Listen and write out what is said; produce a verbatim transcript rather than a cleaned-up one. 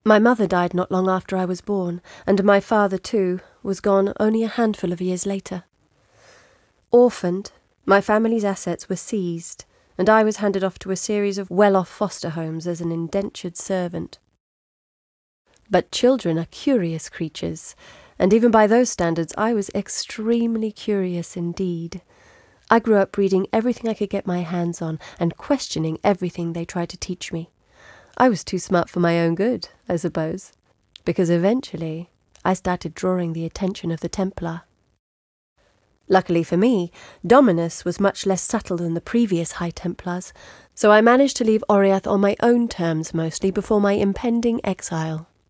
My mother died not long after I was born, and my father, too, was gone only a handful of years later. Orphaned, my family's assets were seized, and I was handed off to a series of well-off foster homes as an indentured servant. But children are curious creatures, and even by those standards I was extremely curious indeed. I grew up reading everything I could get my hands on and questioning everything they tried to teach me. I was too smart for my own good, I suppose, because eventually I started drawing the attention of the Templar. Luckily for me, Dominus was much less subtle than the previous High Templars, so I managed to leave Oriath on my own terms mostly before my impending exile.